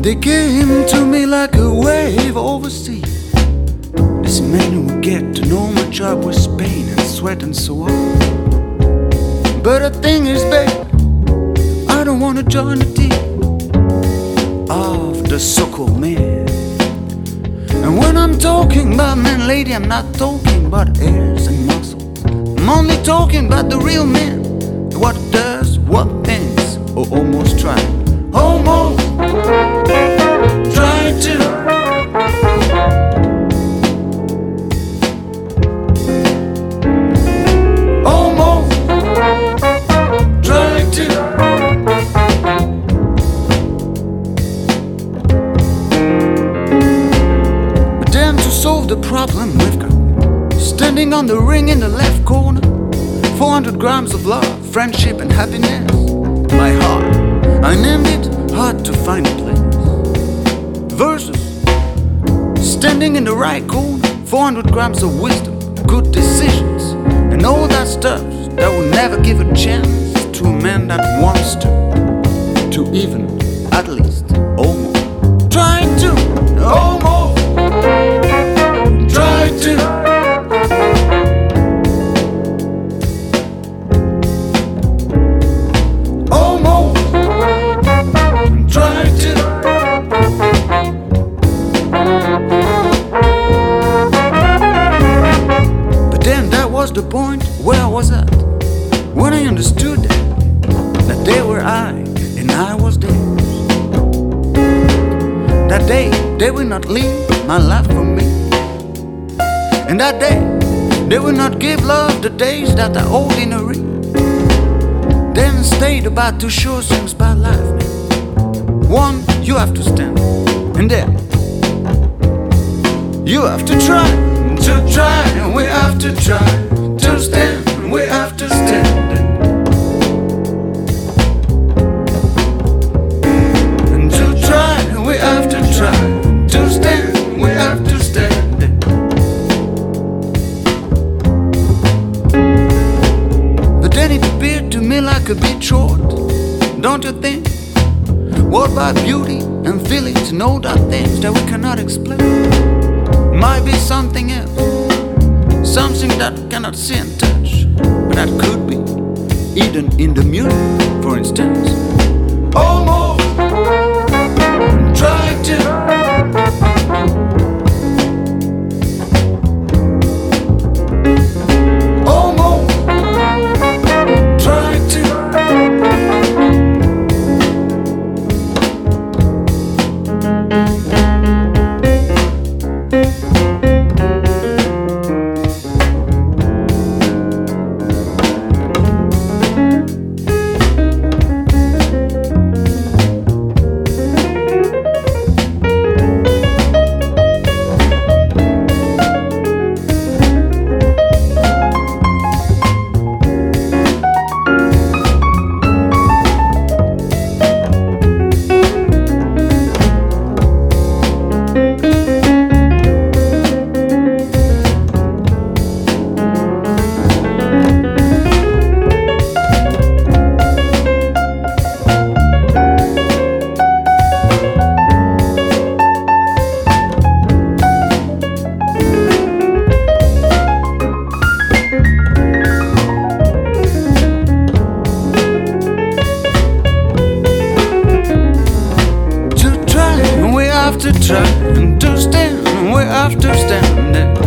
They came to me like a wave overseas. This man would get to know my job was pain and sweat and so on. But the thing is, babe, I don't wanna join the team of the so-called man. And when I'm talking about man, lady, I'm not talking about hairs and muscles. I'm only talking about the real man. What does, what thinks, or almost try. Almost try to. Almost try to. But then to solve the problem we've got, standing on the ring in the left corner, 400 grams of love, friendship and happiness. My heart, I named it Hard to Find a Place. Versus standing in the right corner, 400 grams of wisdom, good decisions, and all that stuff that will never give a chance to a man that wants to even, at least, almost try to, almost try to. Was the point where I was at when I understood that they were I and I was theirs. That they will not leave my life from me, and that they will not give love the days that are ordinary. Then stayed about to show things about life, man. One, you have to stand, and then you have to try, and we have to try. To stand, we have to stand. And to try, we have to try. To stand, we have to stand. But then it appeared to me like a bit short, don't you think? What about beauty and feelings and all that things that we cannot explain? Might be something else. Something that cannot see and touch, but that could be hidden in the music, for instance. Almost try to. Almost try to. To try and to stand, we have to stand.